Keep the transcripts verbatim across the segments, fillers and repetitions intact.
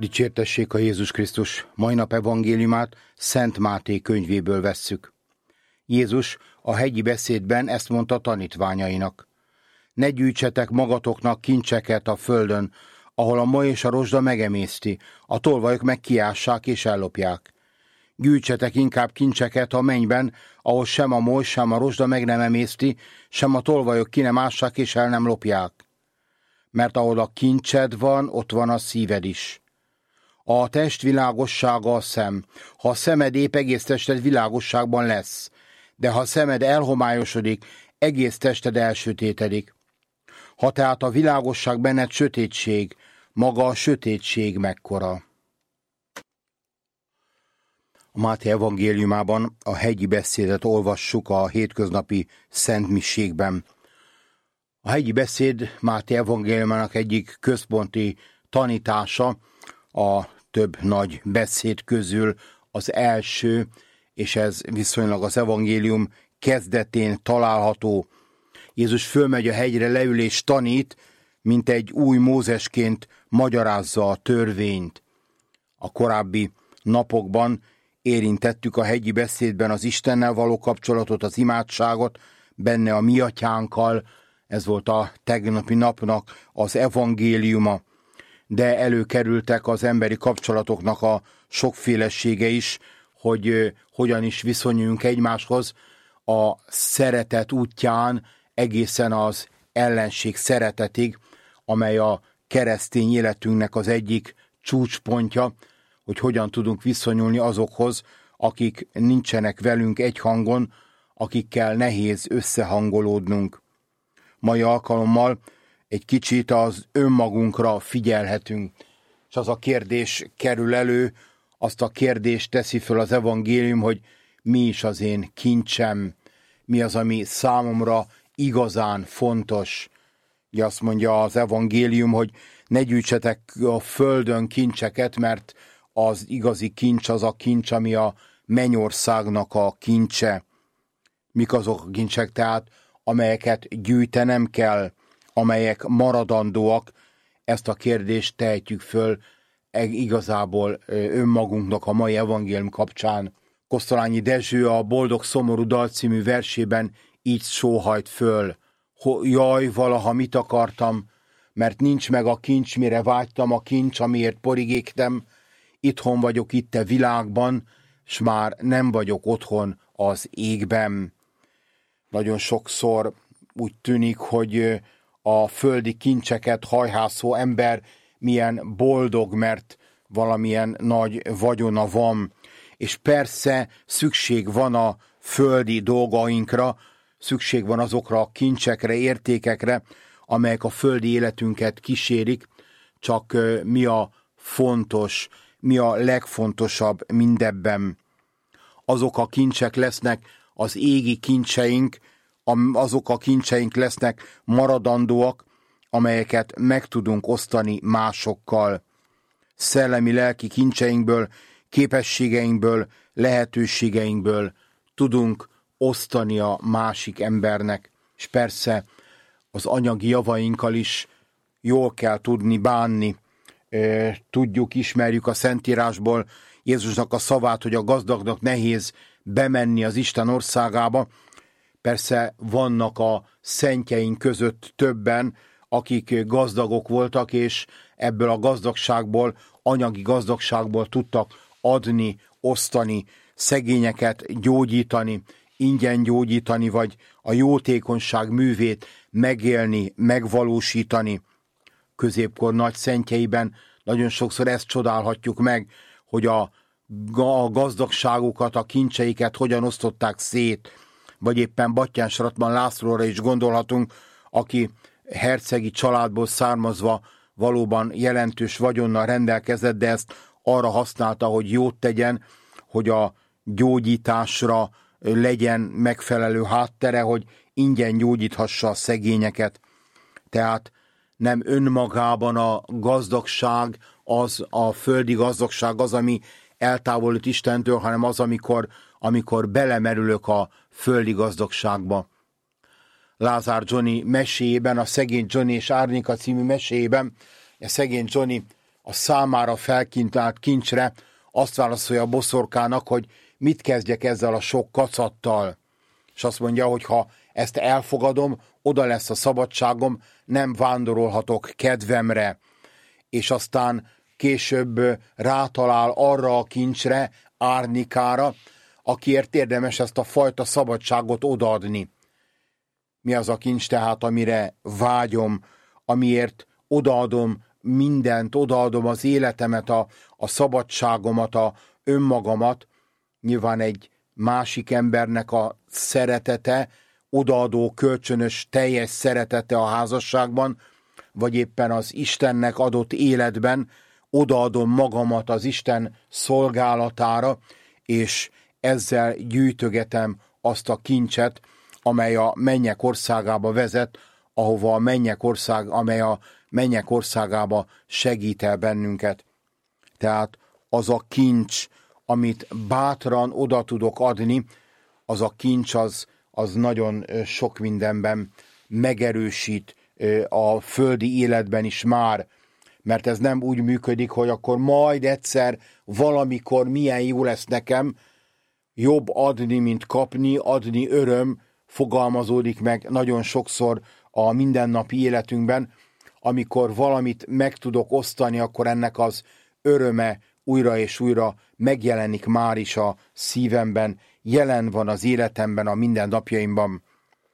Dicsértessék a Jézus Krisztus! Mai nap evangéliumát Szent Máté könyvéből vesszük. Jézus a hegyi beszédben ezt mondta tanítványainak. Ne gyűjtsetek magatoknak kincseket a földön, ahol a moly és a rozsda megemészti, a tolvajok meg kiássák és ellopják. Gyűjtsetek inkább kincseket a mennyben, ahol sem a moly, sem a rozsda meg nem emészti, sem a tolvajok ki nem ássák és el nem lopják. Mert ahol a kincsed van, ott van a szíved is. A test világossága a szem. Ha a szemed épp, egész tested világosságban lesz. De ha a szemed elhomályosodik, egész tested elsötétedik. Ha tehát a világosság benned sötétség, maga a sötétség mekkora. A Máté evangéliumában a hegyi beszédet olvassuk a hétköznapi szentmiségben. A hegyi beszéd Máté evangéliumának egyik központi tanítása, a több nagy beszéd közül az első, és ez viszonylag az evangélium kezdetén található. Jézus fölmegy a hegyre, leül és tanít, mint egy új Mózesként magyarázza a törvényt. A korábbi napokban érintettük a hegyi beszédben az Istennel való kapcsolatot, az imádságot, benne a mi atyánkkal, ez volt a tegnapi napnak az evangéliuma, de előkerültek az emberi kapcsolatoknak a sokfélesége is, hogy uh, hogyan is viszonyuljunk egymáshoz a szeretet útján egészen az ellenség szeretetig, amely a keresztény életünknek az egyik csúcspontja, hogy hogyan tudunk viszonyulni azokhoz, akik nincsenek velünk egy hangon, akikkel nehéz összehangolódnunk. Mai alkalommal egy kicsit az önmagunkra figyelhetünk, és az a kérdés kerül elő, azt a kérdést teszi föl az evangélium, hogy mi is az én kincsem, mi az, ami számomra igazán fontos. Ugye azt mondja az evangélium, hogy ne gyűjtsetek a földön kincseket, mert az igazi kincs az a kincs, ami a mennyországnak a kincse. Mik azok a kincsek tehát, amelyeket gyűjtenem kell, amelyek maradandóak, ezt a kérdést tehetjük föl igazából önmagunknak a mai evangélium kapcsán. Kosztolányi Dezső a Boldog Szomorú Dal című versében így sóhajt föl. Jaj, valaha mit akartam, mert nincs meg a kincs, mire vágytam, a kincs, amiért porigéktem. Itthon vagyok itt a világban, s már nem vagyok otthon az égben. Nagyon sokszor úgy tűnik, hogy a földi kincseket hajhászó ember milyen boldog, mert valamilyen nagy vagyona van. És persze szükség van a földi dolgainkra, szükség van azokra a kincsekre, értékekre, amelyek a földi életünket kísérik, csak mi a fontos, mi a legfontosabb mindebben. Azok a kincsek lesznek az égi kincseink, azok a kincseink lesznek maradandóak, amelyeket meg tudunk osztani másokkal. Szellemi-lelki kincseinkből, képességeinkből, lehetőségeinkből tudunk osztani a másik embernek. És persze az anyagi javainkkal is jól kell tudni bánni. Tudjuk, ismerjük a Szentírásból Jézusnak a szavát, hogy a gazdagnak nehéz bemenni az Isten országába. Persze vannak a szentjeink között többen, akik gazdagok voltak, és ebből a gazdagságból, anyagi gazdagságból tudtak adni, osztani, szegényeket gyógyítani, ingyen gyógyítani, vagy a jótékonyság művét megélni, megvalósítani. Középkor nagy szentjeiben nagyon sokszor ezt csodálhatjuk meg, hogy a, a gazdagságukat, a kincseiket hogyan osztották szét, vagy éppen Battyás Ratman Lászlóra is gondolhatunk, aki hercegi családból származva valóban jelentős vagyonnal rendelkezett, de ezt arra használta, hogy jót tegyen, hogy a gyógyításra legyen megfelelő háttere, hogy ingyen gyógyíthassa a szegényeket. Tehát nem önmagában a gazdagság, az a földi gazdagság az, ami eltávolít Istentől, hanem az, amikor, amikor belemerülök a földi gazdagságba. Lázár Johnny meséjében, a Szegény Johnny és Árnyéka című meséjében, a szegény Johnny a számára felkínált kincsre azt válaszolja a boszorkának, hogy mit kezdjek ezzel a sok kacattal. És azt mondja, hogy ha ezt elfogadom, oda lesz a szabadságom, nem vándorolhatok kedvemre. És aztán később rátalál arra a kincsre, Árnikára, akiért érdemes ezt a fajta szabadságot odaadni. Mi az a kincs tehát, amire vágyom, amiért odaadom mindent, odaadom az életemet, a, a szabadságomat, a önmagamat. Nyilván egy másik embernek a szeretete, odaadó, kölcsönös, teljes szeretete a házasságban, vagy éppen az Istennek adott életben odaadom magamat az Isten szolgálatára, és ezzel gyűjtögetem azt a kincset, amely a mennyek országába vezet, ahova a mennyek ország, amely a mennyek országába segít el bennünket. Tehát az a kincs, amit bátran oda tudok adni, az a kincs az, az nagyon sok mindenben megerősít a földi életben is már, mert ez nem úgy működik, hogy akkor majd egyszer, valamikor milyen jó lesz nekem, jobb adni, mint kapni, adni öröm, fogalmazódik meg nagyon sokszor a mindennapi életünkben. Amikor valamit meg tudok osztani, akkor ennek az öröme újra és újra megjelenik már is a szívemben, jelen van az életemben, a mindennapjaimban.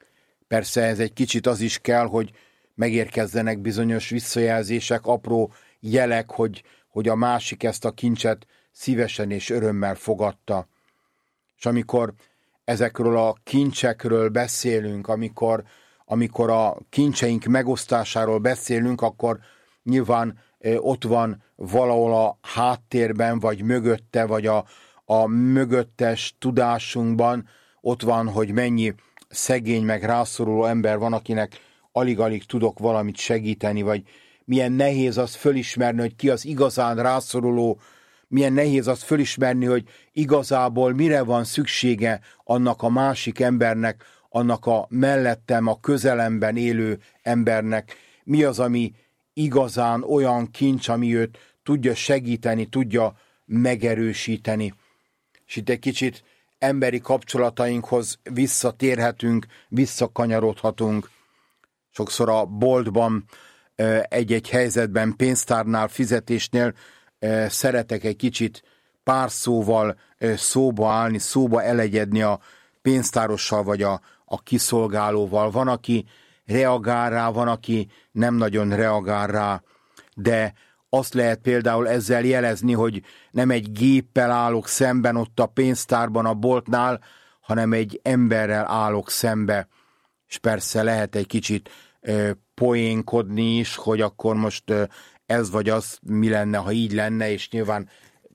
Persze ez egy kicsit az is kell, hogy megérkezzenek bizonyos visszajelzések, apró jelek, hogy, hogy a másik ezt a kincset szívesen és örömmel fogadta. És amikor ezekről a kincsekről beszélünk, amikor, amikor a kincseink megosztásáról beszélünk, akkor nyilván ott van valahol a háttérben, vagy mögötte, vagy a, a mögöttes tudásunkban, ott van, hogy mennyi szegény meg rászoruló ember van, akinek alig-alig tudok valamit segíteni, vagy milyen nehéz az fölismerni, hogy ki az igazán rászoruló, milyen nehéz azt fölismerni, hogy igazából mire van szüksége annak a másik embernek, annak a mellettem, a közelemben élő embernek. Mi az, ami igazán olyan kincs, ami őt tudja segíteni, tudja megerősíteni. És itt egy kicsit emberi kapcsolatainkhoz visszatérhetünk, visszakanyarodhatunk. Sokszor a boltban, egy-egy helyzetben, pénztárnál, fizetésnél szeretek egy kicsit pár szóval szóba állni, szóba elegyedni a pénztárossal vagy a, a kiszolgálóval. Van, aki reagál rá, van, aki nem nagyon reagál rá, de azt lehet például ezzel jelezni, hogy nem egy géppel állok szemben ott a pénztárban, a boltnál, hanem egy emberrel állok szembe. És persze lehet egy kicsit ö, poénkodni is, hogy akkor most ö, ez vagy az mi lenne, ha így lenne, és nyilván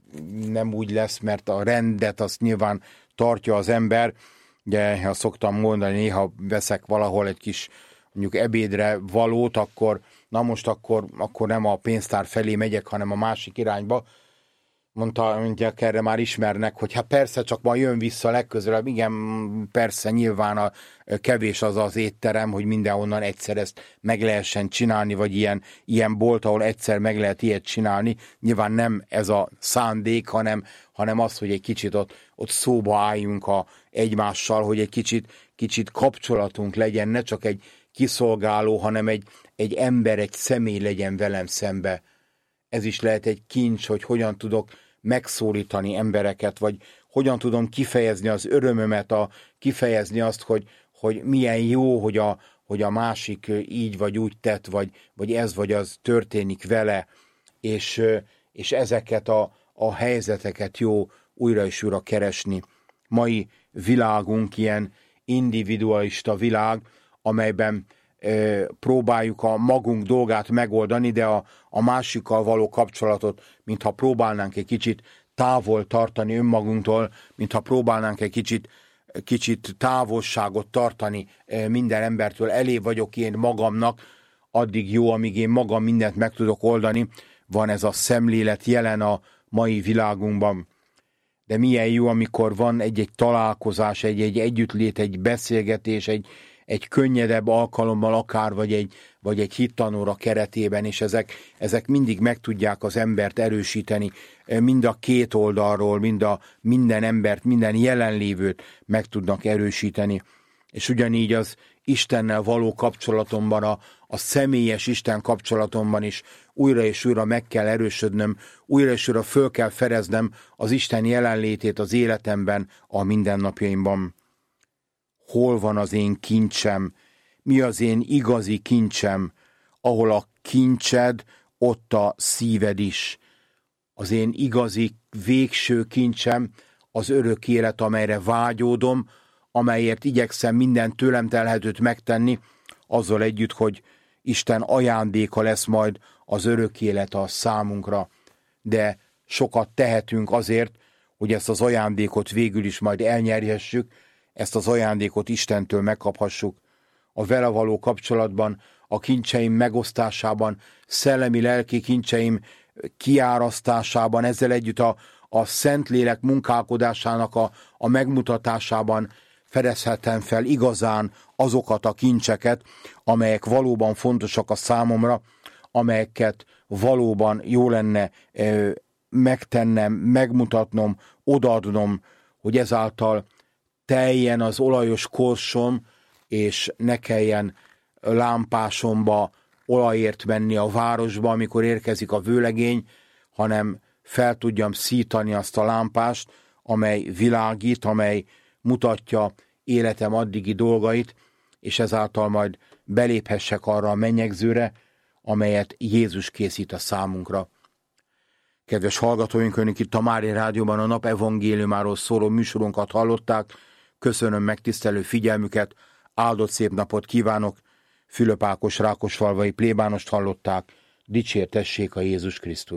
nem úgy lesz, mert a rendet azt nyilván tartja az ember. Ugye, ha szoktam mondani, néha veszek valahol egy kis mondjuk ebédre valót, akkor na most akkor, akkor nem a pénztár felé megyek, hanem a másik irányba. Mondta, mondják, erre már ismernek, hogy hát persze, csak majd jön vissza legközelebb. Igen, persze, nyilván a kevés az az étterem, hogy mindenhonnan egyszer ezt meg lehessen csinálni, vagy ilyen, ilyen bolt, ahol egyszer meg lehet ilyet csinálni. Nyilván nem ez a szándék, hanem, hanem az, hogy egy kicsit ott, ott szóba álljunk a, egymással, hogy egy kicsit, kicsit kapcsolatunk legyen, ne csak egy kiszolgáló, hanem egy, egy ember, egy személy legyen velem szembe. Ez is lehet egy kincs, hogy hogyan tudok megszólítani embereket, vagy hogyan tudom kifejezni az örömömet, a, kifejezni azt, hogy, hogy milyen jó, hogy a, hogy a másik így vagy úgy tett, vagy, vagy ez vagy az történik vele, és, és ezeket a, a helyzeteket jó újra és újra keresni. Mai világunk ilyen individualista világ, amelyben e, próbáljuk a magunk dolgát megoldani, de a, a másikkal való kapcsolatot, mintha próbálnánk egy kicsit távol tartani önmagunktól, mintha próbálnánk egy kicsit, kicsit távolságot tartani e, minden embertől. Elég vagyok én magamnak, addig jó, amíg én magam mindent meg tudok oldani. Van ez a szemlélet jelen a mai világunkban. De milyen jó, amikor van egy-egy találkozás, egy-egy együttlét, egy beszélgetés, egy, egy könnyedebb alkalommal akár, vagy egy, vagy egy hittanóra keretében, és ezek, ezek mindig meg tudják az embert erősíteni, mind a két oldalról, mind a minden embert, minden jelenlévőt meg tudnak erősíteni. És ugyanígy az Istennel való kapcsolatomban, a, a személyes Isten kapcsolatomban is újra és újra meg kell erősödnöm, újra és újra föl kell fedeznem az Isten jelenlétét az életemben, a mindennapjaimban. Hol van az én kincsem? Mi az én igazi kincsem? Ahol a kincsed, ott a szíved is. Az én igazi végső kincsem az örök élet, amelyre vágyódom, amelyért igyekszem minden tőlem telhetőt megtenni, azzal együtt, hogy Isten ajándéka lesz majd az örök élet a számunkra. De sokat tehetünk azért, hogy ezt az ajándékot végül is majd elnyerhessük, ezt az ajándékot Istentől megkaphassuk. A vele való kapcsolatban, a kincseim megosztásában, szellemi-lelki kincseim kiárasztásában, ezzel együtt a, a Szentlélek munkálkodásának a, a megmutatásában fedezhetem fel igazán azokat a kincseket, amelyek valóban fontosak a számomra, amelyeket valóban jó lenne ö, megtennem, megmutatnom, odaadnom, hogy ezáltal teljen az olajos korsom, és ne kelljen lámpásomba olajért menni a városba, amikor érkezik a vőlegény, hanem fel tudjam szítani azt a lámpást, amely világít, amely mutatja életem addigi dolgait, és ezáltal majd beléphessek arra a mennyegzőre, amelyet Jézus készít a számunkra. Kedves hallgatóink, önök itt a Mária Rádióban a nap evangéliumáról szóló műsorunkat hallották. Köszönöm megtisztelő figyelmüket, áldott szép napot kívánok. Fülöp Ákos rákosfalvai plébánost hallották. Dicsértessék a Jézus Krisztus.